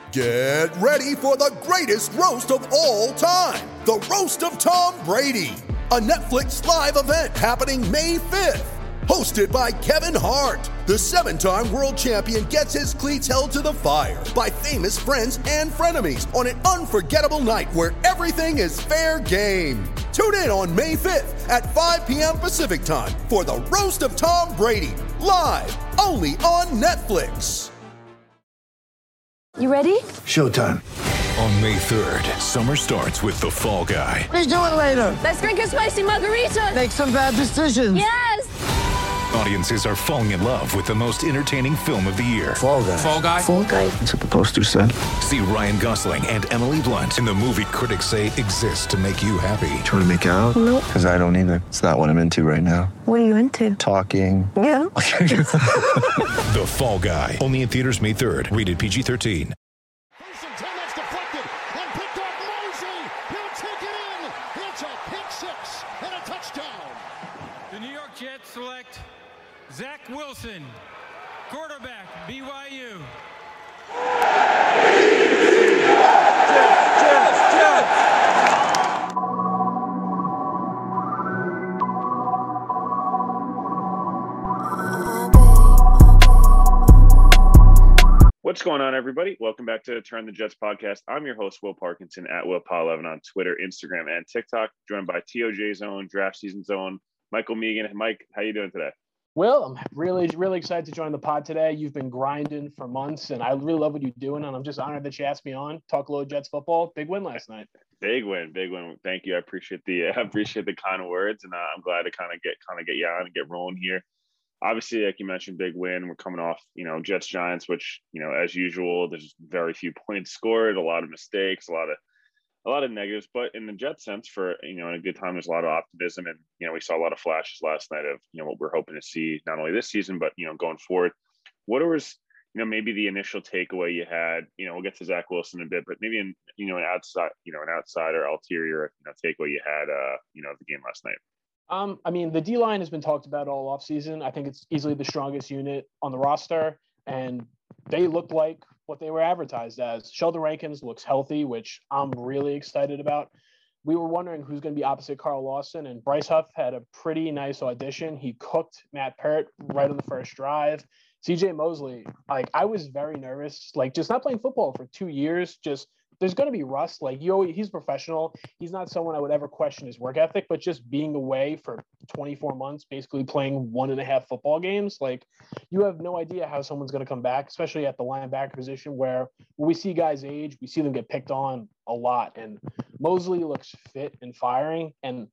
Get ready for the greatest roast of all time, the Roast of Tom Brady, a Netflix live event happening May 5th. Hosted by Kevin Hart, the 7-time world champion gets his cleats held to the fire by famous friends and frenemies on an unforgettable night where everything is fair game. Tune in on May 5th at 5 p.m. Pacific time for the Roast of Tom Brady, live only on Netflix. You ready? Showtime. On May 3rd, summer starts with The Fall Guy. What are you doing later? Let's drink a spicy margarita. Make some bad decisions. Yes! Audiences are falling in love with the most entertaining film of the year. Fall Guy. Fall Guy? Fall guy. That's what the poster said. See Ryan Gosling and Emily Blunt in the movie critics say exists to make you happy. Trying to make it out? Nope. Because I don't either. It's not what I'm into right now. What are you into? Talking. Yeah. The Fall Guy. Only in theaters May 3rd. Rated PG-13. Select Zach Wilson, quarterback, BYU. What's going on, everybody? Welcome back to Turn the Jets podcast. I'm your host, Will Parkinson, at WillPaul11 on Twitter, Instagram, and TikTok, joined by TOJ Zone, Draft Season Zone, Michael Megan. Mike, how you doing today? Will, I'm really excited to join the pod today. You've been grinding for months, and I really love what you're doing, and I'm just honored that you asked me on. Talk a little Jets football. Big win last night. Big win. Thank you. I appreciate the kind words, and I'm glad to kind of get you on and get rolling here. Obviously, like you mentioned, big win. We're coming off, Jets Giants, which, as usual, there's very few points scored, a lot of mistakes, a lot of negatives, but in the Jet sense, for in a good time, there's a lot of optimism, and we saw a lot of flashes last night of what we're hoping to see not only this season but going forward. What was maybe the initial takeaway you had? We'll get to Zach Wilson in a bit, but maybe an outsider ulterior takeaway you had of the game last night. I mean, the D-line has been talked about all offseason. I think it's easily the strongest unit on the roster, and they looked like what they were advertised as. Sheldon Rankins looks healthy, which I'm really excited about. We were wondering who's going to be opposite Carl Lawson, and Bryce Huff had a pretty nice audition. He cooked Matt Peart right on the first drive. CJ Mosley, I was very nervous, just not playing football for 2 years, there's going to be rust. He's professional. He's not someone I would ever question his work ethic, but just being away for 24 months, basically playing 1.5 football games, you have no idea how someone's going to come back, especially at the linebacker position where when we see guys age, we see them get picked on a lot. And Mosley looks fit and firing. And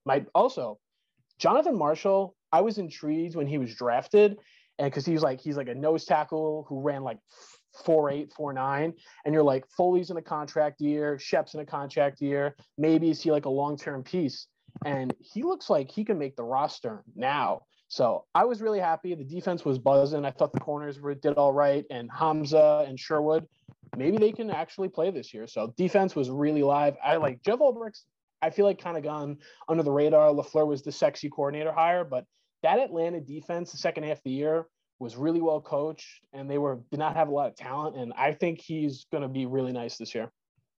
Jonathan Marshall, I was intrigued when he was drafted, and because he's like a nose tackle who ran 4.8, 4.9, and you're Foley's in a contract year, Shep's in a contract year, maybe is he a long-term piece? And he looks like he can make the roster now. So I was really happy. The defense was buzzing. I thought the corners did all right, and Hamza and Sherwood, maybe they can actually play this year. So defense was really live. I like Jeff Ulbricht's, I feel kind of gone under the radar. LaFleur was the sexy coordinator hire, but that Atlanta defense, the second half of the year, was really well coached, and they did not have a lot of talent. And I think he's going to be really nice this year.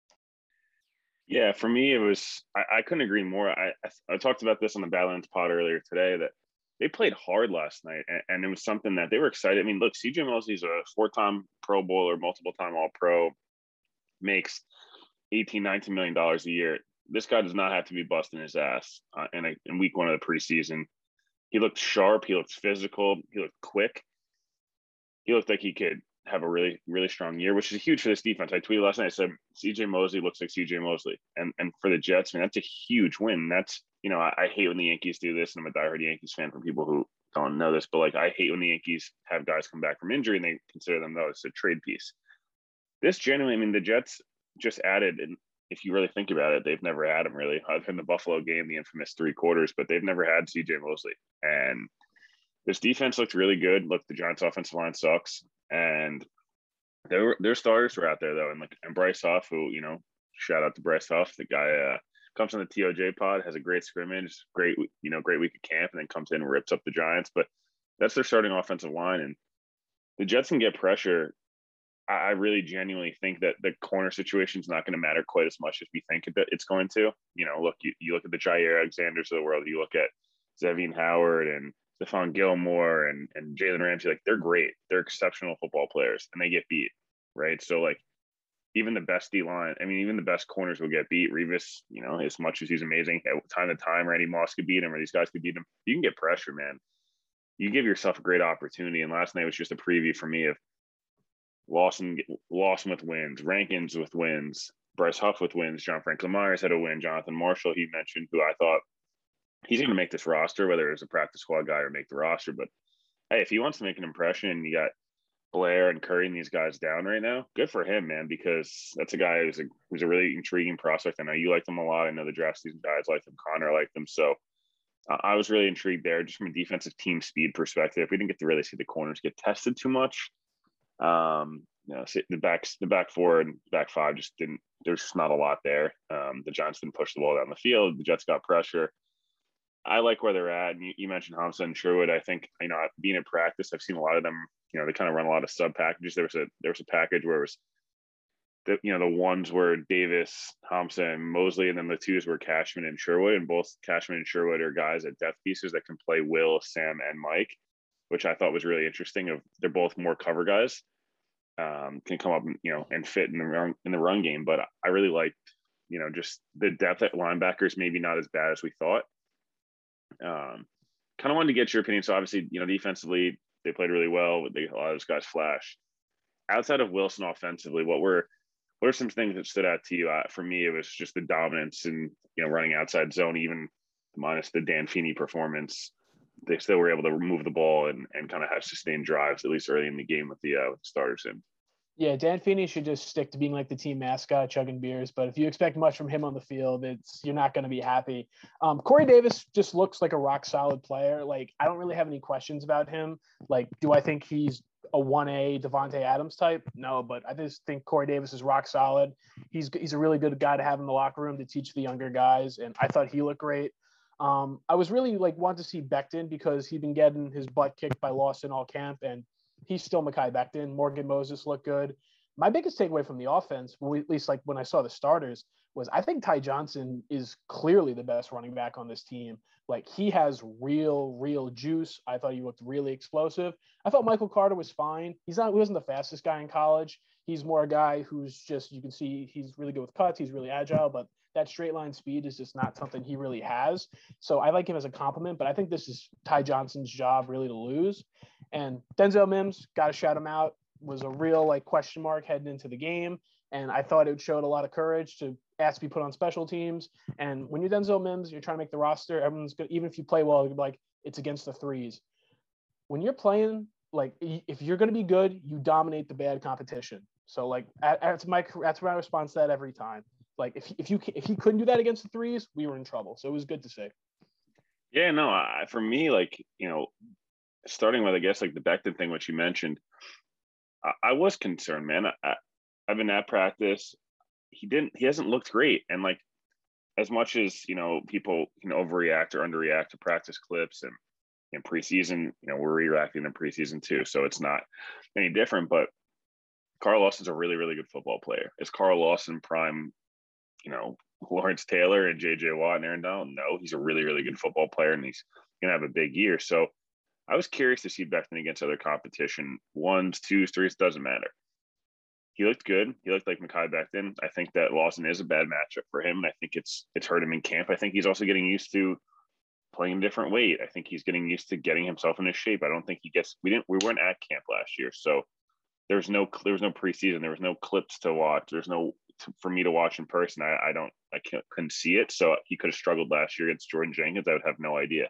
Yeah, for me, it was, I couldn't agree more. I talked about this on the Badlands pod earlier today, that they played hard last night, and it was something that they were excited. I mean, look, CJ Mosley's a 4-time Pro Bowler, multiple-time All-Pro, makes $18-19 million a year. This guy does not have to be busting his ass in week 1 of the preseason. He looked sharp. He looked physical. He looked quick. He looked like he could have a really, really strong year, which is huge for this defense. I tweeted last night, I said, CJ Mosley looks like CJ Mosley. And for the Jets, that's a huge win. That's, I hate when the Yankees do this, and I'm a diehard Yankees fan for people who don't know this, but I hate when the Yankees have guys come back from injury and they consider them, though, it's a trade piece. This genuinely, the Jets just added, and if you really think about it, they've never had him really, other than the Buffalo game, the infamous 3 quarters, but they've never had CJ Mosley. And this defense looked really good. Look, the Giants' offensive line sucks, and their starters were out there though, and Bryce Huff, who shout out to Bryce Huff, the guy comes on the TOJ pod, has a great scrimmage, great week of camp, and then comes in and rips up the Giants. But that's their starting offensive line, and the Jets can get pressure I really genuinely think that the corner situation is not going to matter quite as much as we think it's going to. Look, you look at the Jair Alexanders of the world, you look at Xavier Howard and Stephon Gilmore and Jalen Ramsey, like they're great. They're exceptional football players and they get beat, right? So like even the best D-line, even the best corners will get beat. Revis, as much as he's amazing, at time to time, Randy Moss could beat him or these guys could beat him. You can get pressure, man. You give yourself a great opportunity. And last night was just a preview for me of Lawson with wins, Rankins with wins, Bryce Huff with wins, John Franklin Myers had a win, Jonathan Marshall, he mentioned, who I thought he's going to make this roster, whether it's a practice squad guy or make the roster. But hey, if he wants to make an impression, you got Blair and Curry and these guys down right now, good for him, man, because that's a guy who's a really intriguing prospect. I know you like them a lot. I know the draft season guys like them. Connor liked them. So I was really intrigued there just from a defensive team speed perspective. We didn't get to really see the corners get tested too much. The back four and back five just didn't. There's just not a lot there. The Giants didn't push the ball down the field. The Jets got pressure. I like where they're at. And you mentioned Hamza and Sherwood. I think being in practice, I've seen a lot of them. They kind of run a lot of sub packages. There was a package where it was the ones were Davis, Hamza, and Mosley, and then the twos were Cashman and Sherwood. And both Cashman and Sherwood are guys at depth pieces that can play Will, Sam, and Mike, which I thought was really interesting. They're both more cover guys. Can come up and fit in the run game, but I really liked just the depth at linebackers, maybe not as bad as we thought. Kind of wanted to get your opinion. So obviously defensively they played really well. A lot of those guys flash. Outside of Wilson offensively, what are some things that stood out to you? For me, it was just the dominance and running outside zone, even minus the Dan Feeney performance. They still were able to move the ball and kind of have sustained drives, at least early in the game with the starters in. Yeah, Dan Feeney should just stick to being like the team mascot, chugging beers. But if you expect much from him on the field, you're not going to be happy. Corey Davis just looks like a rock solid player. Like, I don't really have any questions about him. Like, do I think he's a 1A Devontae Adams type? No, but I just think Corey Davis is rock solid. He's a really good guy to have in the locker room to teach the younger guys, and I thought he looked great. I was really wanted to see Becton because he'd been getting his butt kicked by Lawson all camp, and he's still Mekhi Becton. Morgan Moses looked good. My biggest takeaway from the offense, at least when I saw the starters, was I think Ty Johnson is clearly the best running back on this team. Like, he has real juice. I thought he looked really explosive. I thought Michael Carter was fine. He wasn't the fastest guy in college. He's more a guy who's just, you can see he's really good with cuts. He's really agile, but that straight line speed is just not something he really has. So I like him as a compliment, but I think this is Ty Johnson's job really to lose. And Denzel Mims, got to shout him out, was a real question mark heading into the game. And I thought it showed a lot of courage to ask to be put on special teams. And when you're Denzel Mims, you're trying to make the roster. Everyone's good. Even if you play well, you'll be like, it's against the threes. When you're playing, if you're going to be good, you dominate the bad competition. So that's my response to that every time. If he couldn't do that against the threes, we were in trouble. So it was good to see. Yeah, no, for me, starting with, I guess, the Becton thing, which you mentioned, I was concerned, man. I've been at practice. He hasn't looked great. And as much as, people can overreact or underreact to practice clips and in preseason, we're reacting in preseason too. So it's not any different, but Carl Lawson's a really, really good football player. Is Carl Lawson prime, Lawrence Taylor and JJ Watt and Aaron Donald? No, he's a really, really good football player and he's going to have a big year. So I was curious to see Becton against other competition. 1s, 2s, 3s, doesn't matter. He looked good. He looked like Mekhi Becton. I think that Lawson is a bad matchup for him. And I think it's hurt him in camp. I think he's also getting used to playing a different weight. I think he's getting used to getting himself into shape. I don't think we weren't at camp last year. So there was no preseason. There was no clips to watch. There's for me to watch in person. I couldn't see it. So he could have struggled last year against Jordan Jenkins. I would have no idea.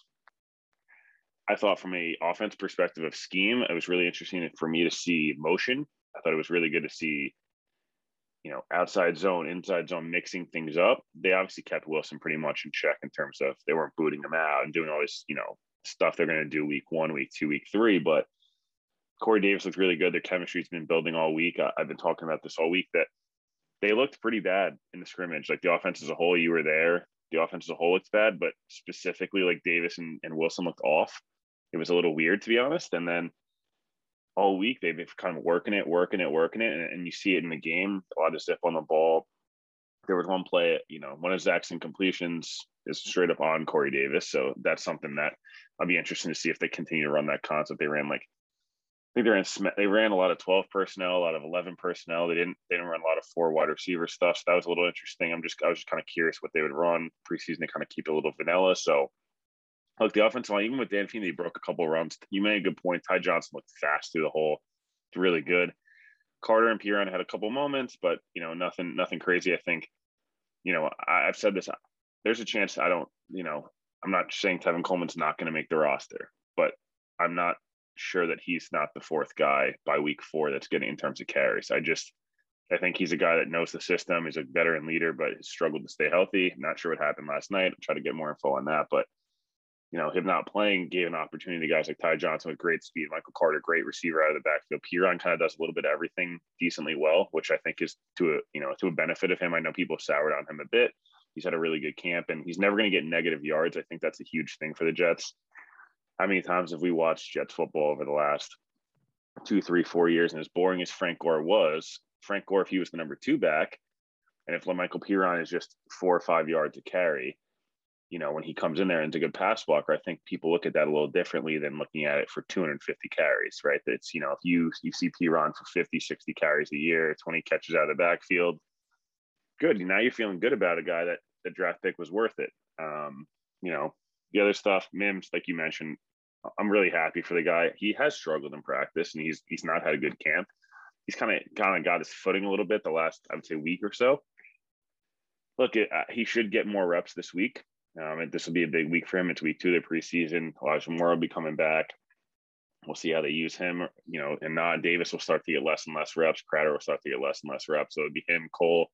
I thought from a offense perspective of scheme, it was really interesting for me to see motion. I thought it was really good to see, outside zone, inside zone, mixing things up. They obviously kept Wilson pretty much in check in terms of they weren't booting him out and doing all this, stuff they're going to do week 1, week 2, week 3. But Corey Davis looked really good. Their chemistry's been building all week. I've been talking about this all week that they looked pretty bad in the scrimmage. The offense as a whole, you were there. The offense as a whole looked bad, but specifically Davis and Wilson looked off. It was a little weird, to be honest. And then all week. They've been kind of working it, and you see it in the game. A lot of zip on the ball. There was one play, one of Zach's incompletions is straight up on Corey Davis. So that's something that I'll be interested to see if they continue to run that concept. They ran they ran a lot of 12 personnel, a lot of 11 personnel. They didn't run a lot of 4 wide receiver stuff. So that was a little interesting. I was just kind of curious what they would run preseason to kind of keep it a little vanilla. So look, the offensive line, even with Dan Feeney, they broke a couple of runs. You made a good point. Ty Johnson looked fast through the hole. It's really good. Carter and Piron had a couple moments, but nothing crazy. I think, I've said this. There's a chance I'm not saying Tevin Coleman's not going to make the roster, but I'm not sure that he's not the 4th guy by week 4 that's getting in terms of carries. I think he's a guy that knows the system. He's a veteran leader, but has struggled to stay healthy. I'm not sure what happened last night. I'll try to get more info on that, but him not playing gave an opportunity to guys like Ty Johnson with great speed, Michael Carter, great receiver out of the backfield. Piron kind of does a little bit of everything decently well, which I think is to a benefit of him. I know people soured on him a bit. He's had a really good camp, and he's never going to get negative yards. I think that's a huge thing for the Jets. How many times have we watched Jets football over the last 2, 3, 4 years? And as boring as Frank Gore was, if he was the number 2 back, and if Michael Piron is just 4 or 5 yards to carry, when he comes in there and is a good pass blocker, I think people look at that a little differently than looking at it for 250 carries, right? That's, if you see Piron for 50, 60 carries a year, 20 catches out of the backfield, good. Now you're feeling good about a guy that the draft pick was worth it. The other stuff, Mims, like you mentioned, I'm really happy for the guy. He has struggled in practice, and he's not had a good camp. He's kind of got his footing a little bit the last, I would say, week or so. Look, he should get more reps this week. And this will be a big week for him. It's week 2 of the preseason. Elijah Moore will be coming back. We'll see how they use him. And Davis will start to get less and less reps. Crowder will start to get less and less reps. So it'll be him, Cole,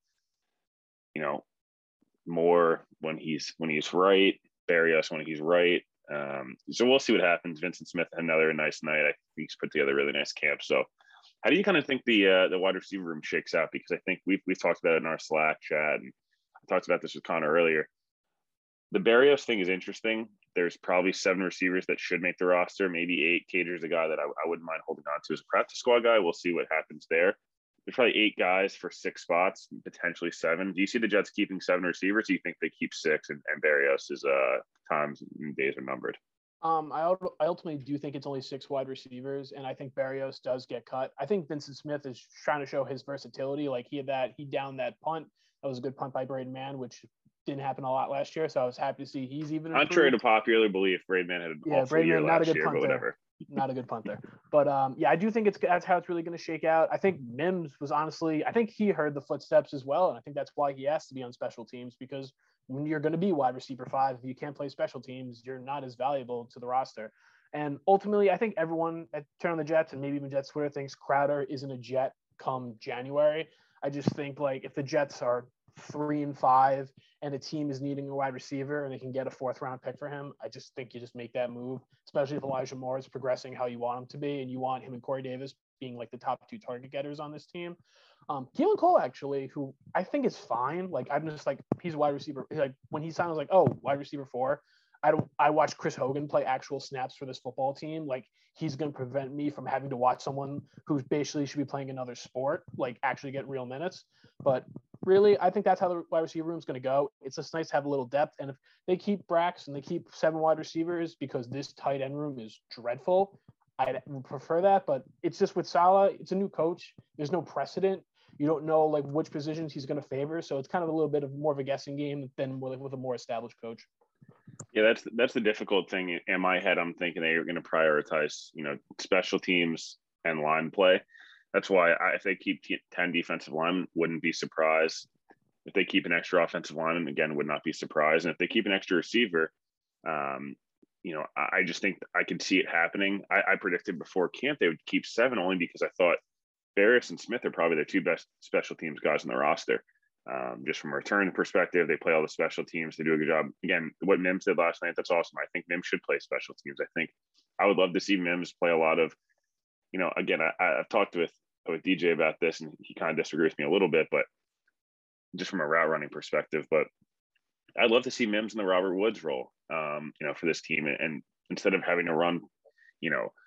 Moore when he's right, Berrios when he's right. So we'll see what happens. Vincent Smith had another nice night. I think he's put together a really nice camp. So how do you kind of think the wide receiver room shakes out? Because I think we've talked about it in our Slack chat, and I talked about this with Connor earlier. The Berrios thing is interesting. There's probably 7 receivers that should make the roster, maybe 8. Cater's a guy that I wouldn't mind holding on to as a practice squad guy. We'll see what happens there. There's probably 8 guys for 6 spots, potentially 7. Do you see the Jets keeping 7 receivers? Or do you think they keep 6 and Berrios' times and days are numbered? I ultimately do think it's only 6 wide receivers, and I think Berrios does get cut. I think Vincent Smith is trying to show his versatility. Like he downed that punt. That was a good punt by Braden Mann, which didn't happen a lot last year. So I was happy to see he's even improved. Contrary to popular belief, Braden Mann had an awful year last year, but whatever. Not a good punter. But I do think that's how it's really going to shake out. I think Mims was I think he heard the footsteps as well. And I think that's why he has to be on special teams, because when you're going to be wide receiver 5, if you can't play special teams, you're not as valuable to the roster. And ultimately, I think everyone at Turn on the Jets and maybe even Jets Twitter thinks Crowder isn't a Jet come January. I just think if the Jets are 3-5 and the team is needing a wide receiver and they can get a 4th round pick for him, I just think you just make that move, especially if Elijah Moore is progressing how you want him to be, and you want him and Corey Davis being the top 2 target getters on this team. Keelan Cole, actually, who I think is fine. I'm just he's a wide receiver. When he signed, I was like, oh, wide receiver 4. I watched Chris Hogan play actual snaps for this football team. He's going to prevent me from having to watch someone who basically should be playing another sport, actually get real minutes. But really, I think that's how the wide receiver room is going to go. It's just nice to have a little depth. And if they keep Brax and they keep 7 wide receivers, because this tight end room is dreadful, I would prefer that. But it's just with Saleh, it's a new coach. There's no precedent. You don't know which positions he's going to favor. So it's kind of a little bit of more of a guessing game than with a more established coach. Yeah, that's the difficult thing. In my head, I'm thinking they are going to prioritize, special teams and line play. That's why if they keep 10 defensive linemen, wouldn't be surprised. If they keep an extra offensive lineman, again, would not be surprised. And if they keep an extra receiver, I just think I could see it happening. I predicted before camp they would keep 7 only because I thought Berrios and Smith are probably the 2 best special teams guys on the roster. Just from a return perspective, they play all the special teams. They do a good job. Again, what Mims did last night, that's awesome. I think Mims should play special teams. I think I would love to see Mims play a lot of, again, I've talked with DJ about this, and he kind of disagrees with me a little bit, but just from a route running perspective. But I'd love to see Mims in the Robert Woods role, for this team. And instead of having to run,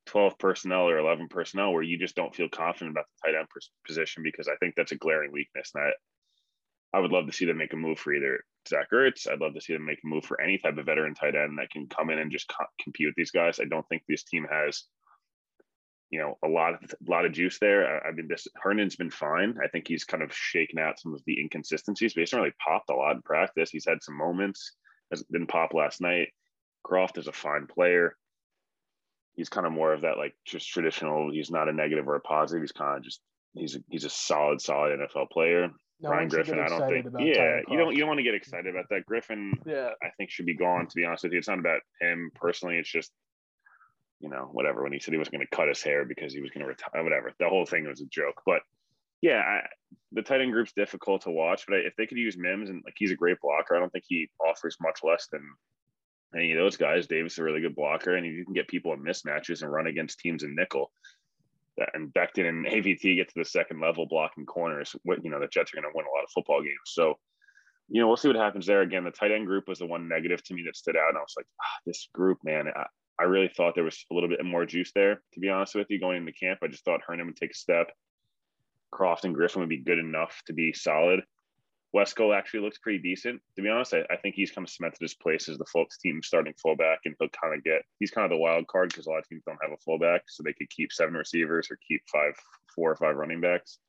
12 personnel or 11 personnel where you just don't feel confident about the tight end position, because I think that's a glaring weakness. And I would love to see them make a move for either Zach Ertz. I'd love to see them make a move for any type of veteran tight end that can come in and just compete with these guys. I don't think this team has, a lot of juice there. Herndon's been fine. I think he's kind of shaken out some of the inconsistencies, but he's not really popped a lot in practice. He's had some moments. Didn't pop last night. Kroft is a fine player. He's kind of more of that, like, just traditional. He's not a negative or a positive. He's kind of just he's a solid NFL player. No Ryan Griffin, I don't think. Yeah, you don't want to get excited about that. Griffin, I think, should be gone. To be honest with you, it's not about him personally. It's just, whatever. When he said he was going to cut his hair because he was going to retire, whatever. The whole thing was a joke. But yeah, the tight end group's difficult to watch. But if they could use Mims, and like, he's a great blocker, I don't think he offers much less than any of those guys. Davis is a really good blocker, and you can get people in mismatches and run against teams in nickel. And Becton and AVT get to the second level blocking corners. The Jets are going to win a lot of football games. So, we'll see what happens there. Again, the tight end group was the one negative to me that stood out. And I was like, this group, man, I really thought there was a little bit more juice there, to be honest with you, going into camp. I just thought Herndon would take a step. Kroft and Griffin would be good enough to be solid. Wesco actually looks pretty decent, to be honest. I think he's kind of cemented his place as the folks team starting fullback, and he's kind of the wild card because a lot of teams don't have a fullback, so they could keep 7 receivers or keep 4 or 5 running backs.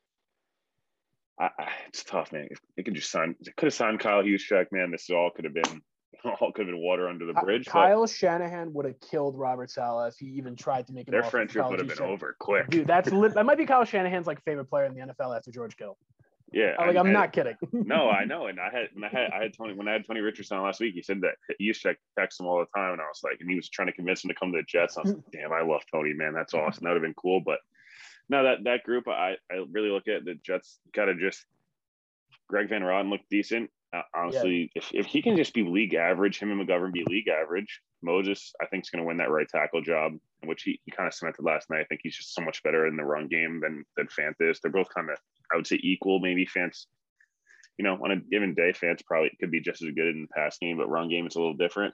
It's tough, man. They could have signed Kyle Juszczyk, man. This could have been water under the bridge. Kyle Shanahan would have killed Robert Saleh if he even tried to make it. Their friendship would have been over quick. Dude, that might be Kyle Shanahan's favorite player in the NFL after George Kittle. Yeah, I'm not kidding. No, I know, and I had Tony when I had Tony Richardson last week. He said that Juszczyk texts him all the time, and I was like, and he was trying to convince him to come to the Jets. I was like, damn, I love Tony, man. That's awesome. That would have been cool. But no, that group, I really look at the Jets. Got to just Greg Van Roten looked decent. Honestly, if he can just be league average, him and McGovern be league average. Moses, I think, is going to win that right tackle job, which he kind of cemented last night. I think he's just so much better in the run game than Fant is. They're both kind of, I would say, equal. Maybe Fant's, on a given day, Fant's probably could be just as good in the pass game, but run game, it's a little different.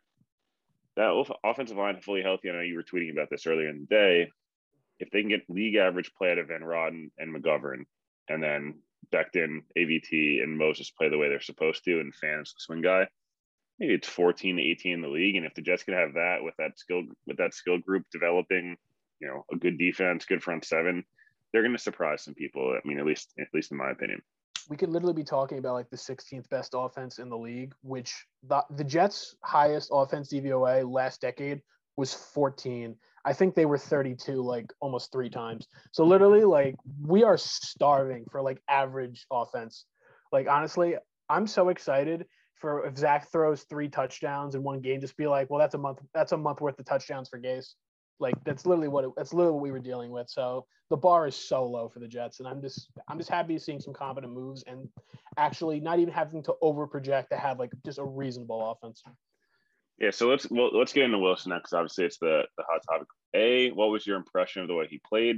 That offensive line fully healthy. I know you were tweeting about this earlier in the day. If they can get league average play out of Van Roten and McGovern, and then Becton, AVT, and Moses play the way they're supposed to, and Fant's the swing guy, maybe it's 14 to 18 in the league. And if the Jets could have that with that skill group developing, a good defense, good front seven, they're going to surprise some people. I mean, at least in my opinion. We could literally be talking about the 16th best offense in the league, which the Jets' highest offense DVOA last decade was 14. I think they were 32 almost 3 times. So literally we are starving for average offense. Honestly, I'm so excited for if Zach throws 3 touchdowns in one game, just be like, well, that's a month worth of touchdowns for Gase. That's literally what we were dealing with. So the bar is so low for the Jets, and I'm just happy seeing some competent moves and actually not even having to over project to have just a reasonable offense. Yeah, so let's get into Wilson now, because obviously it's the hot topic. A, what was your impression of the way he played?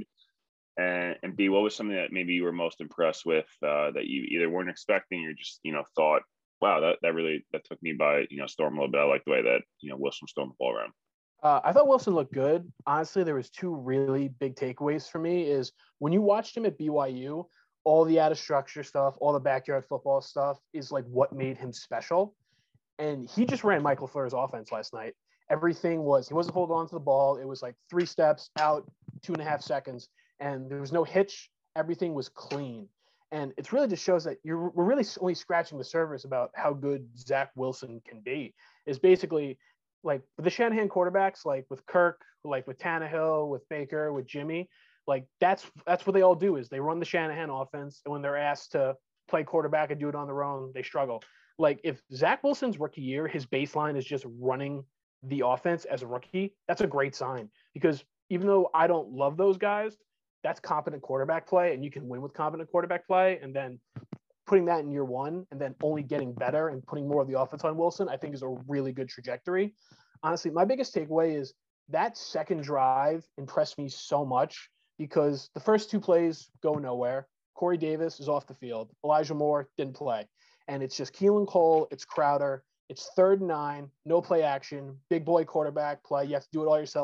And B, what was something that maybe you were most impressed with that you either weren't expecting or just thought, wow, that took me by storm a little bit. I like the way that Wilson was throwing the ball around. I thought Wilson looked good. Honestly, there was 2 really big takeaways for me. Is when you watched him at BYU, all the out of structure stuff, all the backyard football stuff is what made him special. And he just ran Mike LaFleur's offense last night. Everything he wasn't holding on to the ball. It was 3 steps out, 2.5 seconds, and there was no hitch. Everything was clean. And it's really just shows that we're really only scratching the surface about how good Zach Wilson can be. Is basically the Shanahan quarterbacks, with Kirk, with Tannehill, with Baker, with Jimmy, that's what they all do is they run the Shanahan offense. And when they're asked to play quarterback and do it on their own, they struggle. If Zach Wilson's rookie year, his baseline is just running the offense as a rookie, that's a great sign, because even though I don't love those guys, that's competent quarterback play, and you can win with competent quarterback play. And then putting that in year 1 and then only getting better and putting more of the offense on Wilson, I think is a really good trajectory. Honestly, my biggest takeaway is that second drive impressed me so much, because the first 2 plays go nowhere. Corey Davis is off the field. Elijah Moore didn't play. And it's just Keelan Cole, it's Crowder, it's 3rd and 9, no play action, big boy quarterback play. You have to do it all yourself.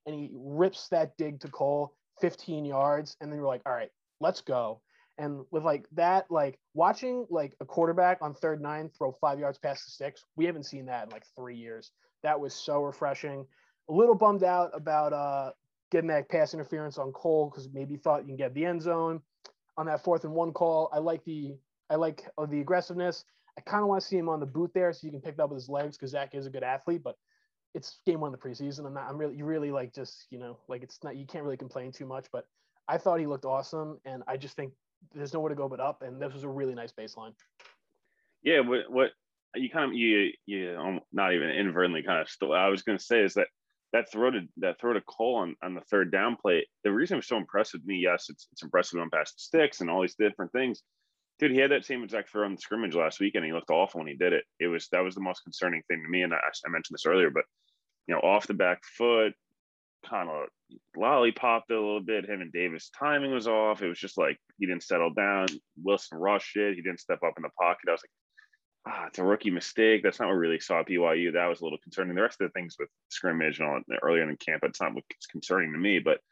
and he rips that dig to Cole 15 yards, and then you're like, all right, let's go. And with like that, like watching like a quarterback on 3rd and 9 throw 5 yards past the sticks, we haven't seen that in like 3 years. That was so refreshing. A little bummed out about getting that pass interference on Cole because maybe thought you can get the end zone on that 4th and 1 call. I like the aggressiveness. I kind of want to see him on the boot there so you can pick it up with his legs because Zach is a good athlete, but it's game 1 of the preseason. You really like just, like it's not, you can't really complain too much, but I thought he looked awesome. And I just think there's nowhere to go but up. And this was a really nice baseline. Yeah. What you kind of, not even inadvertently kind of still, I was going to say is that throw to Cole on the 3rd down play. The reason it was so impressive to me, yes, it's impressive on past the sticks and all these different things. Dude, he had that same exact throw in the scrimmage last week, and he looked awful when he did it. That was the most concerning thing to me, and I mentioned this earlier, but off the back foot, kind of lollipopped it a little bit. Him and Davis' timing was off. It was just like he didn't settle down. Wilson rushed it. He didn't step up in the pocket. I was like, it's a rookie mistake. That's not what we really saw at BYU. That was a little concerning. The rest of the things with scrimmage and all earlier in the camp, it's not what's concerning to me, but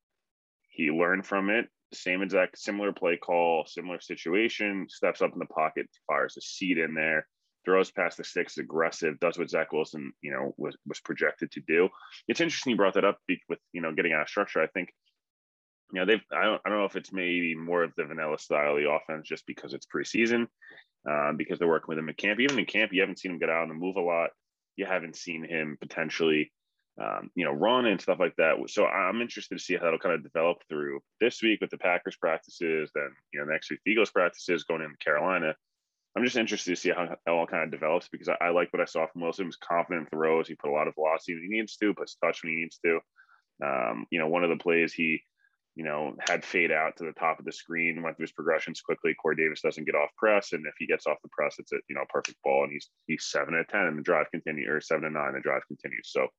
he learned from it. Same exact similar play call, similar situation, steps up in the pocket, fires a seed in there, throws past the sticks, aggressive, does what Zach Wilson, was projected to do. It's interesting you brought that up with, getting out of structure. I think, I don't know if it's maybe more of the vanilla style of the offense just because it's preseason, because they're working with him at camp. Even in camp, you haven't seen him get out on the move a lot. You haven't seen him potentially run and stuff like that. So I'm interested to see how that'll kind of develop through this week with the Packers practices, then, next week, the Eagles practices going into Carolina. I'm just interested to see how it all kind of develops because I like what I saw from Wilson. He was confident in throws. He put a lot of velocity when he needs to, puts touch when he needs to. One of the plays he, had fade out to the top of the screen, went through his progressions quickly. Corey Davis doesn't get off press. And if he gets off the press, it's a, perfect ball. And he's 7 of 10 and the drive continues, or 7 of 9, the drive continues. So,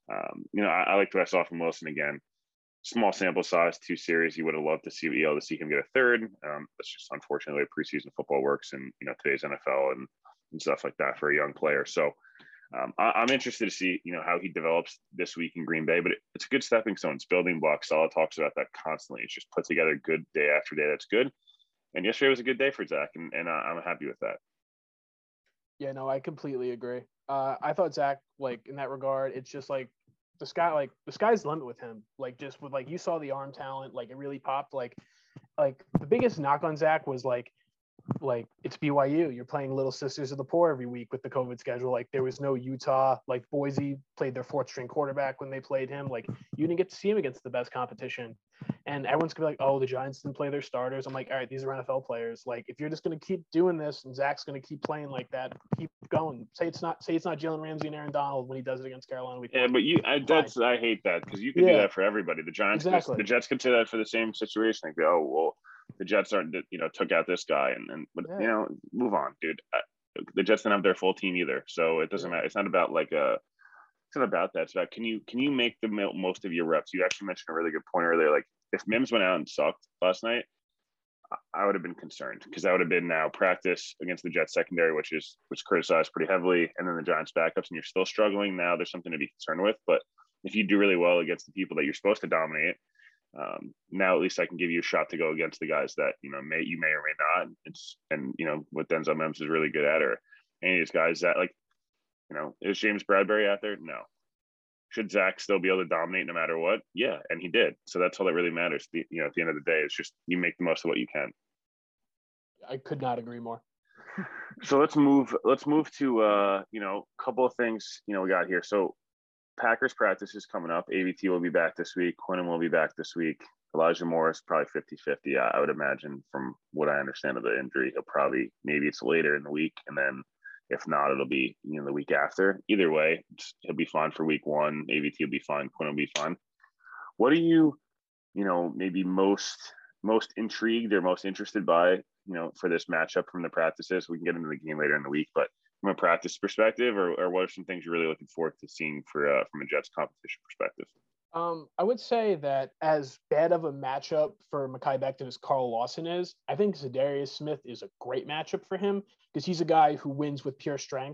I liked what I saw from Wilson again. Small sample size, 2 series. You would have loved to be able to see him get a 3rd. That's just unfortunately the way preseason football works in today's NFL and stuff like that for a young player. So I'm interested to see how he develops this week in Green Bay. But it's a good stepping stone. It's building blocks. Salah talks about that constantly. It's just put together good day after day. That's good. And yesterday was a good day for Zach, and I'm happy with that. Yeah, no, I completely agree. I thought Zach, like in that regard, it's just like the sky's the limit with him. Like just with you saw the arm talent, like it really popped. Like the biggest knock on Zach was like it's BYU. You're playing Little Sisters of the Poor every week with the COVID schedule. Like there was no Utah. Like Boise played their 4th string quarterback when they played him. Like you didn't get to see him against the best competition. And everyone's gonna be like, oh, the Giants didn't play their starters. I'm like, all right, these are NFL players. Like if you're just gonna keep doing this and Zach's gonna keep playing like that, keep going. Say it's not Jalen Ramsey and Aaron Donald when he does it against Carolina. Yeah, but I hate that because you can do that for everybody. The Giants, exactly. The Jets could say that for the same situation. They go, oh well, the Jets aren't, took out this guy but move on, dude. The Jets didn't have their full team either, so it doesn't matter. It's not about it's not about that. It's about can you make the most of your reps? You actually mentioned a really good point earlier. Like if Mims went out and sucked last night, I would have been concerned because that would have been now practice against the Jets secondary, which criticized pretty heavily, and then the Giants backups, and you're still struggling. Now there's something to be concerned with. But if you do really well against the people that you're supposed to dominate, now at least I can give you a shot to go against the guys that you may or may not. What Denzel Mims is really good at, or any of these guys that is James Bradbury out there? No. Should Zach still be able to dominate no matter what? Yeah, and he did. So that's all that really matters. At the end of the day, it's just you make the most of what you can. I could not agree more. So let's move to a couple of things we got here. So Packers practice is coming up. AVT will be back this week. Quinnen will be back this week. Elijah Morris probably 50-50. I would imagine from what I understand of the injury, he'll probably maybe it's later in the week, and then if not, it'll be the week after. Either way, he'll be fine for week 1. AVT will be fine. Quinn will be fine. What are you, maybe most intrigued or most interested by, for this matchup from the practices? We can get into the game later in the week, but from a practice perspective, or what are some things you're really looking forward to seeing from a Jets competition perspective? I would say that as bad of a matchup for Mekhi Becton as Carl Lawson is, I think Za'Darius Smith is a great matchup for him because he's a guy who wins with pure strength.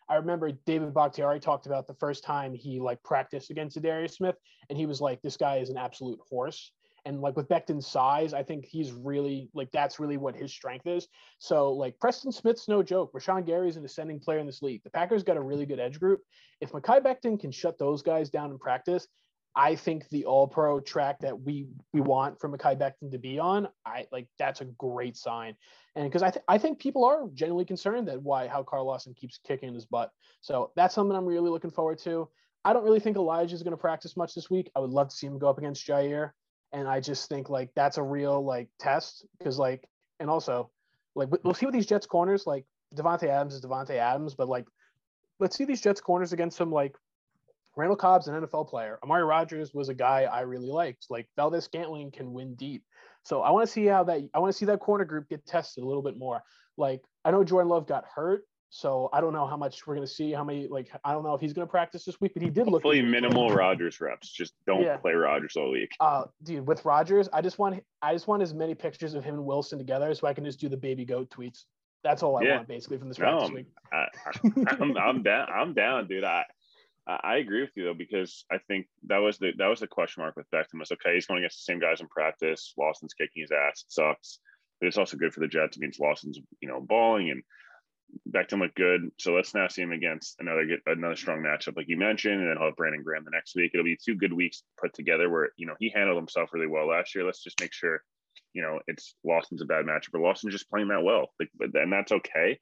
I remember David Bakhtiari talked about the first time he like practiced against Darius Smith, and he was like, this guy is an absolute horse. And like with Becton's size, I think he's really like, that's really what his strength is. So like Preston Smith's no joke. Rashawn Gary's an ascending player in this league. The Packers got a really good edge group. If Mekhi Becton can shut those guys down in practice, I think the all-pro track that we want for Mekhi Becton to be on, that's a great sign. And because I think people are genuinely concerned that how Carl Lawson keeps kicking his butt. So that's something I'm really looking forward to. I don't really think Elijah is going to practice much this week. I would love to see him go up against Jair. And I just think like that's a real like test because like, and also like we'll see what these Jets corners, like Devontae Adams is Devontae Adams, but like let's see these Jets corners against some like Randall Cobb's an NFL player. Amari Rodgers was a guy I really liked. Like Valdez-Scantling can win deep. So I want to see that corner group get tested a little bit more. Like I know Jordan Love got hurt. So I don't know how much we're going to see, I don't know if he's going to practice this week, but he did look hopefully minimal Rodgers reps. Just don't play Rodgers all week. Dude, with Rodgers, I just want as many pictures of him and Wilson together so I can just do the baby goat tweets. That's all I want basically from this practice week. I'm down, dude. I agree with you though, because I think that was the question mark with Becton was okay, he's going against the same guys in practice. Lawson's kicking his ass. It sucks. But it's also good for the Jets. It means Lawson's, balling and Becton looked good. So let's now see him against another strong matchup, like you mentioned, and then he'll have Brandon Graham the next week. It'll be 2 good weeks put together where, he handled himself really well last year. Let's just make sure, it's Lawson's a bad matchup, but Lawson's just playing that well. And that's okay.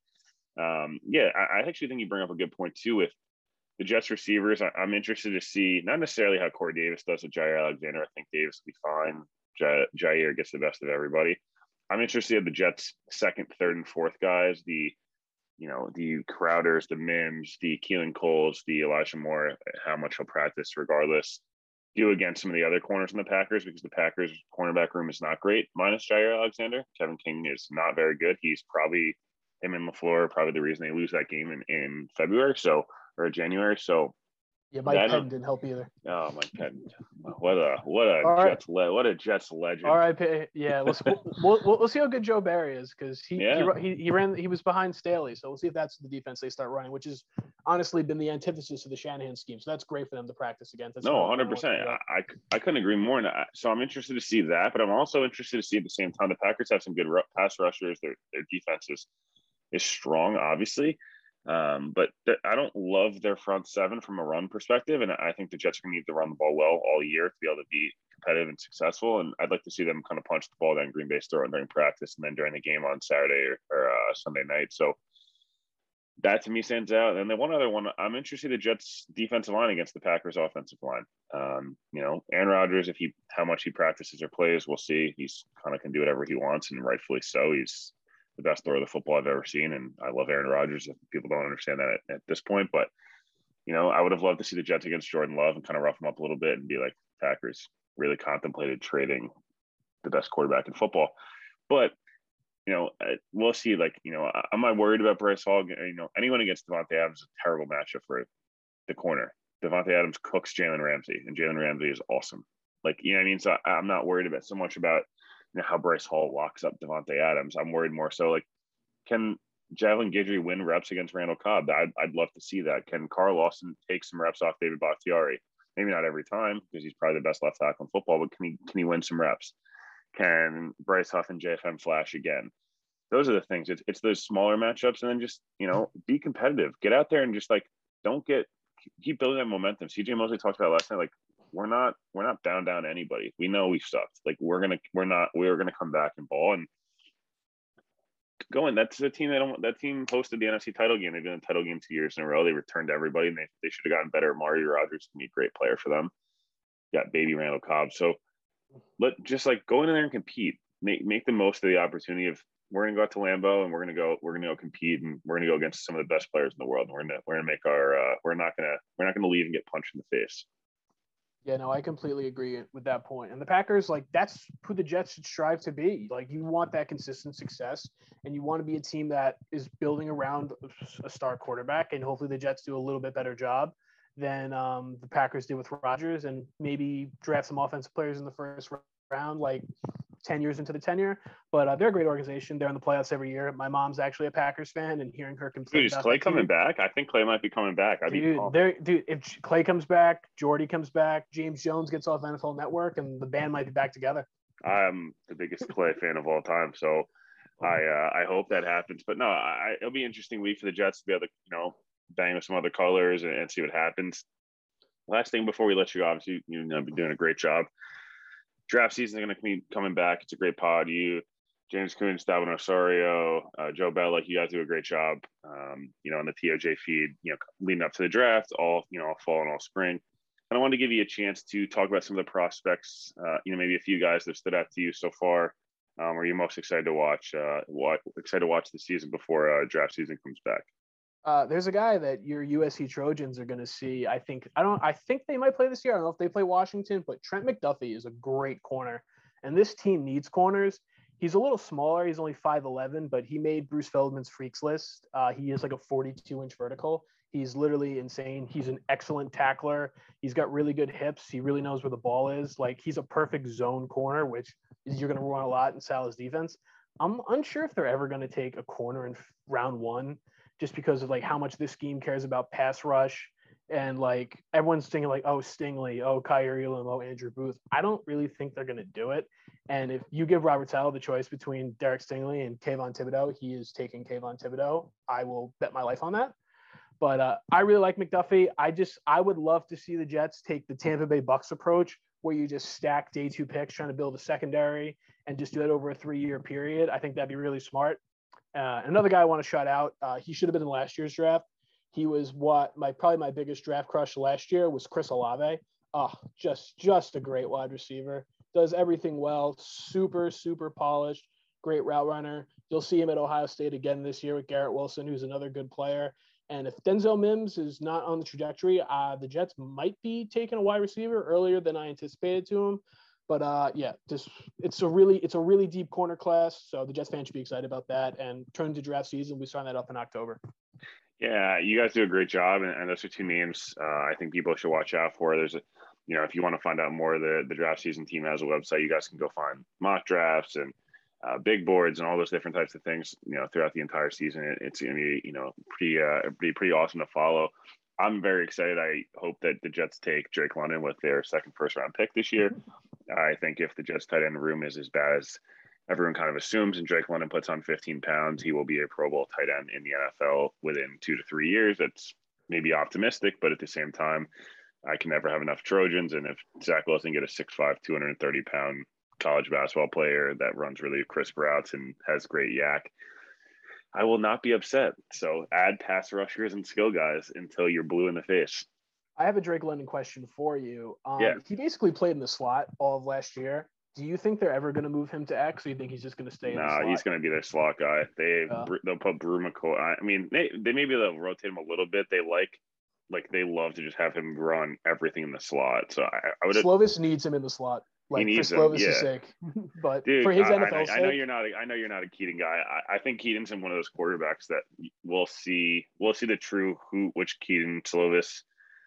I actually think you bring up a good point too with the Jets receivers. I'm interested to see not necessarily how Corey Davis does with Jair Alexander. I think Davis will be fine. Jair gets the best of everybody. I'm interested in the Jets' second, third, and fourth guys, the Crowders, the Mims, the Keelan Coles, the Elijah Moore, how much he'll practice regardless, do against some of the other corners in the Packers, because the Packers cornerback room is not great, minus Jair Alexander. Kevin King is not very good. He's probably, him and LaFleur, probably the reason they lose that game in February, or January. So yeah, Mike Penn didn't help either. Oh, Mike Penn! What a Jets legend! All right, yeah. We'll see how good Joe Barry is because he was behind Staley, so we'll see if that's the defense they start running, which has honestly been the antithesis of the Shanahan scheme. So that's great for them to practice against. 100%. I couldn't agree more. And so I'm interested to see that, but I'm also interested to see at the same time the Packers have some good pass rushers. Their defense is strong, obviously. But I don't love their front seven from a run perspective, and I think the Jets are going to need to run the ball well all year to be able to be competitive and successful. And I'd like to see them kind of punch the ball down Green Bay's throat during practice and then during the game on Saturday or Sunday night. So that to me stands out. And then one other one, I'm interested in the Jets' defensive line against the Packers' offensive line. Aaron Rodgers, how much he practices or plays, we'll see. He's kind of can do whatever he wants, and rightfully so. He's the best thrower of the football I've ever seen. And I love Aaron Rodgers. If people don't understand that at this point, but I would have loved to see the Jets against Jordan Love and kind of rough him up a little bit and be like, Packers really contemplated trading the best quarterback in football. But, we'll see. I'm not worried about Bryce Hall. Anyone against Devontae Adams is a terrible matchup for the corner. Devontae Adams cooks Jalen Ramsey, and Jalen Ramsey is awesome. So I'm not worried about so much about how Bryce Hall locks up Devontae Adams. I'm worried more so can Javelin Guidry win reps against Randall Cobb? I'd love to see that. Can Carl Lawson take some reps off David Bakhtiari? Maybe not every time because he's probably the best left tackle in football, but can he win some reps? Can Bryce Huff and JFM flash again? Those are the things. It's those smaller matchups, and then just be competitive. Get out there and just keep building that momentum. CJ Mosley talked about last night. We're not down anybody. We know we've sucked. We're gonna come back and ball and going. That's the team that team hosted the NFC title game. They've been in the title game 2 years in a row. They returned everybody, and they should have gotten better. Amari Rodgers can be a great player for them. Got baby Randall Cobb. So just go in there and compete. Make the most of the opportunity of we're gonna go out to Lambeau and we're gonna go compete, and we're gonna go against some of the best players in the world. And we're gonna make our we're not gonna leave and get punched in the face. Yeah, no, I completely agree with that point. And the Packers, that's who the Jets should strive to be. You want that consistent success, and you want to be a team that is building around a star quarterback, and hopefully the Jets do a little bit better job than the Packers did with Rodgers, and maybe draft some offensive players in the first round. 10 years into the tenure, but they're a great organization. They're in the playoffs every year. My mom's actually a Packers fan, and hearing her complain Dude, is about Clay that coming team, back? I think Clay might be coming back. if Clay comes back, Jordy comes back, James Jones gets off NFL Network, and the band might be back together. I'm the biggest Clay fan of all time, so I hope that happens. But no, it'll be an interesting week for the Jets to be able to, bang with some other colors and see what happens. Last thing before we let you go, obviously, you've been doing a great job. Draft season is going to be coming back. It's a great pod. You, James Coons, Davin Osorio, Joe Bell, you guys do a great job, on the TOJ feed, leading up to the draft, all fall and all spring. And I wanted to give you a chance to talk about some of the prospects, maybe a few guys that stood out to you so far. Are you most excited to watch? Excited to watch the season before draft season comes back? There's a guy that your USC Trojans are going to see. I think they might play this year. I don't know if they play Washington, but Trent McDuffie is a great corner, and this team needs corners. He's a little smaller. He's only 5'11", but he made Bruce Feldman's freaks list. He is like a 42-inch vertical. He's literally insane. He's an excellent tackler. He's got really good hips. He really knows where the ball is. Like, he's a perfect zone corner, which is you're going to run a lot in Salah's defense. I'm unsure if they're ever going to take a corner in round one, just because of like how much this scheme cares about pass rush. And like everyone's thinking like, oh, Stingley, oh, Kyer Elam, oh, Andrew Booth. I don't really think they're going to do it. And if you give Robert Saleh the choice between Derek Stingley and Kayvon Thibodeau, he is taking Kayvon Thibodeau. I will bet my life on that. But I really like McDuffie. I would love to see the Jets take the Tampa Bay Bucks approach, where you just stack day 2 picks, trying to build a secondary and just do that over a 3-year period. I think that'd be really smart. Another guy I want to shout out, he should have been in last year's draft. He was probably my biggest draft crush last year was Chris Olave. Oh, just a great wide receiver. Does everything well. Super, super polished. Great route runner. You'll see him at Ohio State again this year with Garrett Wilson, who's another good player. And if Denzel Mims is not on the trajectory, the Jets might be taking a wide receiver earlier than I anticipated to him. But it's a really deep corner class, so the Jets fans should be excited about that. And turn to draft season, we sign that up in October. Yeah, you guys do a great job, and those are 2 names I think people should watch out for. There's if you want to find out more, the draft season team has a website. You guys can go find mock drafts and big boards and all those different types of things. Throughout the entire season, it's going to be pretty awesome to follow. I'm very excited. I hope that the Jets take Drake London with their second first-round pick this year. I think if the Jets tight end room is as bad as everyone kind of assumes, and Drake London puts on 15 pounds, he will be a Pro Bowl tight end in the NFL within 2 to 3 years. That's maybe optimistic, but at the same time, I can never have enough Trojans. And if Zach Wilson get a 6'5", 230-pound college basketball player that runs really crisp routes and has great yak, I will not be upset. So add pass rushers and skill guys until you're blue in the face. I have a Drake London question for you. Yeah. He basically played in the slot all of last year. Do you think they're ever going to move him to X, or you think he's just going to stay in the slot? No, he's going to be their slot guy. They'll put Brew McCoy. I mean, they maybe they'll rotate him a little bit. They they love to just have him run everything in the slot. So I would. Slovis needs him in the slot. Like, he needs for Slovis' sake, but dude, for his NFL sake. I know you're not a Keaton guy. I think Keaton's one of those quarterbacks that we'll see the true which Keaton Slovis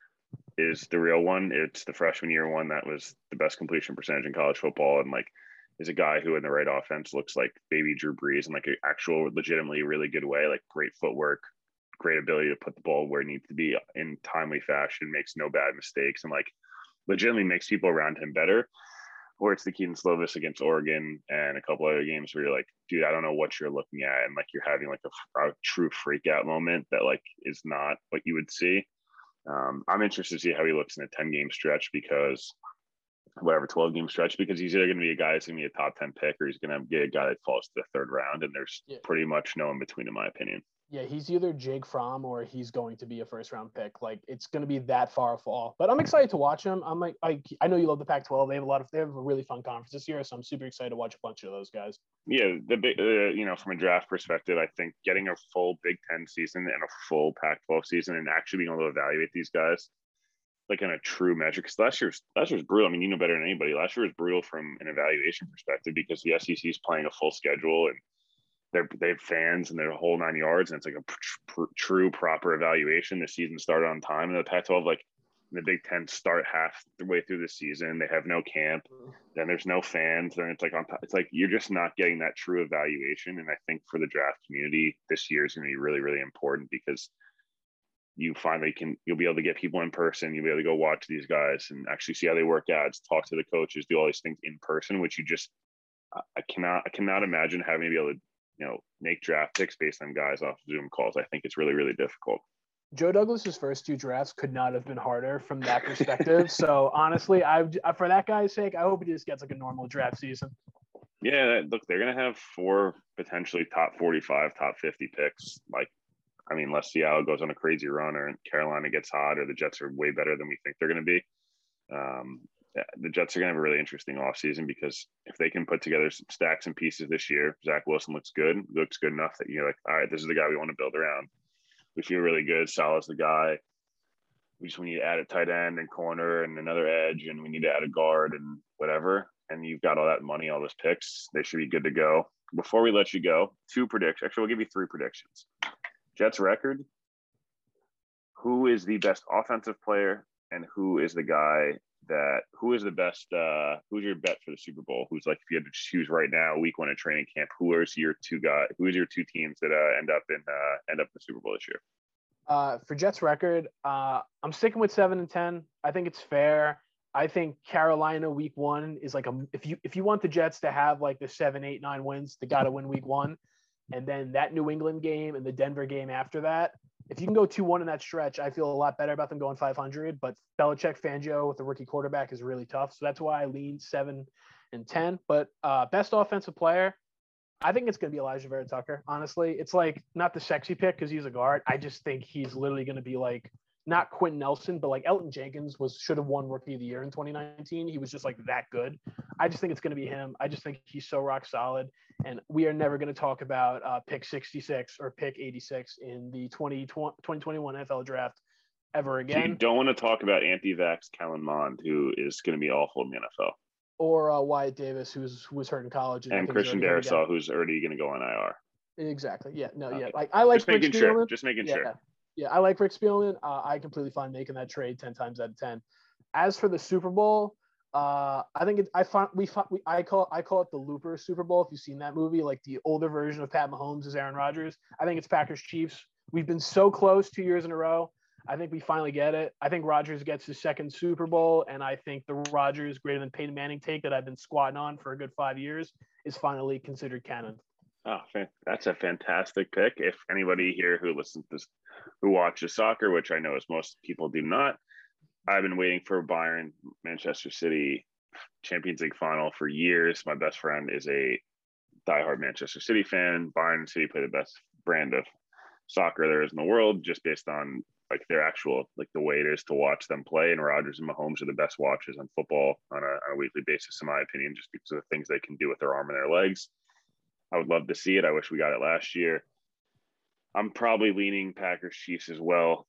is the real one. It's the freshman year one that was the best completion percentage in college football, and is a guy who in the right offense looks like baby Drew Brees in an actual legitimately really good way, great footwork, great ability to put the ball where it needs to be in timely fashion, makes no bad mistakes, and legitimately makes people around him better. Or it's the Keaton Slovis against Oregon and a couple other games where you're like, dude, I don't know what you're looking at. And you're having a true freak out moment that is not what you would see. I'm interested to see how he looks in a 10-game stretch, because 12-game stretch, because he's either going to be a guy that's going to be a top 10 pick, or he's going to be a guy that falls to the 3rd round. And there's pretty much no in between, in my opinion. Yeah, he's either Jake Fromm or he's going to be a first-round pick. It's going to be that far a fall. But I'm excited to watch him. I know you love the Pac-12. They have a really fun conference this year, so I'm super excited to watch a bunch of those guys. Yeah, from a draft perspective, I think getting a full Big Ten season and a full Pac-12 season and actually being able to evaluate these guys in a true measure, because last year's brutal. I mean, you know better than anybody. Last year was brutal from an evaluation perspective, because the SEC is playing a full schedule and they have fans and they're a whole 9 yards, and it's a true proper evaluation. The season started on time, and the Pac-12 The Big Ten start half the way through the season. They have no camp. Then there's no fans. Then it's like it's like you're just not getting that true evaluation. And I think for the draft community, this year is going to be really, really important because you'll be able to get people in person. You'll be able to go watch these guys and actually see how they work out, talk to the coaches, do all these things in person, which I cannot imagine having to be able to, make draft picks based on guys off Zoom calls. I think it's really, really difficult. Joe Douglas's first 2 drafts could not have been harder from that perspective. So honestly, for that guy's sake, I hope he just gets like a normal draft season. Yeah, look, they're going to have 4 potentially top 45, top 50 picks. Unless Seattle goes on a crazy run or Carolina gets hot or the Jets are way better than we think they're going to be. The Jets are going to have a really interesting offseason because if they can put together some stacks and pieces this year, Zach Wilson looks good enough that you're like, all right, this is the guy we want to build around. We feel really good. Salah's the guy. We need to add a tight end and corner and another edge, and we need to add a guard and whatever. And you've got all that money, all those picks. They should be good to go. Before we let you go, 2 predictions. Actually, we'll give you 3 predictions. Jets record. Who is the best offensive player, and who is the best? Who's your bet for the Super Bowl? Who's like, if you had to choose right now, week 1 of training camp, who is your 2 teams that end up in the Super Bowl this year? For Jets record, I'm sticking with 7-10. I think it's fair. I think Carolina week 1 is like if you want the Jets to have like the 7, 8, 9 wins, they got to win week 1, and then that New England game and the Denver game after that. If you can go 2-1 in that stretch, I feel a lot better about them going 500. But Belichick, Fangio with the rookie quarterback is really tough, so that's why I lean 7-10. But best offensive player, I think it's going to be Elijah Vera Tucker. Honestly, it's like not the sexy pick because he's a guard. I just think he's literally going to be like not Quentin Nelson, but like Elton Jenkins should have won Rookie of the Year in 2019. He was just like that good. I just think it's going to be him. I just think he's so rock solid. And we are never going to talk about pick 66 or pick 86 in the 2021 NFL draft ever again. So you don't want to talk about anti-vax Kellen Mond, who is going to be awful in the NFL. Or Wyatt Davis, who was hurt in college. And Christian Darrisaw, who's already going to go on IR. Exactly. Yeah. No, okay. Yeah. Like I like Rick Spielman. Just making sure. Yeah, I like Rick Spielman. I completely fine making that trade 10 times out of 10. As for the Super Bowl, I think I call it the Looper Super Bowl. If you've seen that movie, like the older version of Pat Mahomes is Aaron Rodgers. I think it's Packers Chiefs. We've been so close 2 years in a row. I think we finally get it. I think Rodgers gets his 2nd Super Bowl, and I think the Rodgers greater than Peyton Manning take that I've been squatting on for a good 5 years is finally considered canon. Oh, that's a fantastic pick. If anybody here who listens to this, who watches soccer, which I know as most people do not, I've been waiting for Bayern Manchester City Champions League final for years. My best friend is a diehard Manchester City fan. Bayern City play the best brand of soccer there is in the world, just based on like their actual, like the way it is to watch them play. And Rodgers and Mahomes are the best watches on football on a weekly basis, in my opinion, just because of the things they can do with their arm and their legs. I would love to see it. I wish we got it last year. I'm probably leaning Packers Chiefs as well.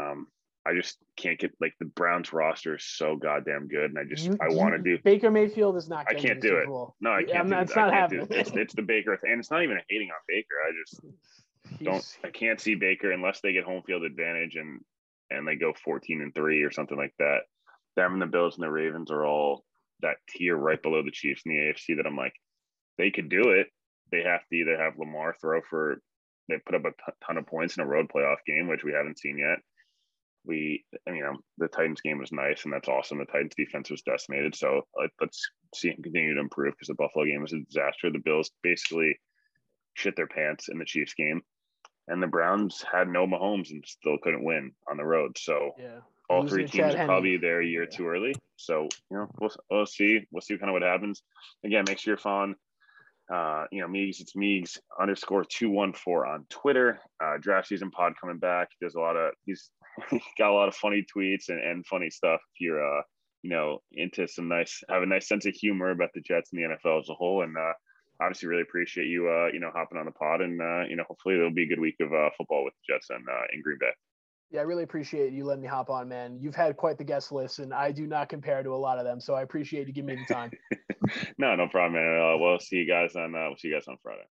I just can't get, like, the Browns roster is so goddamn good, and I want to do. Baker Mayfield is not. I can't do it. No, I can't. It's not happening. It's the Baker thing, and it's not even hating on Baker. I can't see Baker unless they get home field advantage and they go 14-3 or something like that. Them and the Bills and the Ravens are all that tier right below the Chiefs in the AFC that I'm like, they could do it. They have to either have Lamar they put up a ton of points in a road playoff game, which we haven't seen yet. The Titans game was nice, and that's awesome. The Titans defense was decimated. So let's see him continue to improve, because the Buffalo game was a disaster. The Bills basically shit their pants in the Chiefs game, and the Browns had no Mahomes and still couldn't win on the road. So all 3 teams are probably there a year too early. So, we'll see. We'll see kind of what happens. Again, make sure you're following Meigs, it's Meigs _214 on Twitter. Draft season pod coming back. He's got a lot of funny tweets and funny stuff. If you're into have a nice sense of humor about the Jets and the NFL as a whole, and obviously really appreciate you hopping on the pod, and hopefully there'll be a good week of football with the Jets and in Green Bay. Yeah, I really appreciate you letting me hop on, man. You've had quite the guest list, and I do not compare to a lot of them, so I appreciate you giving me the time. No problem, man. We'll see you guys on Friday.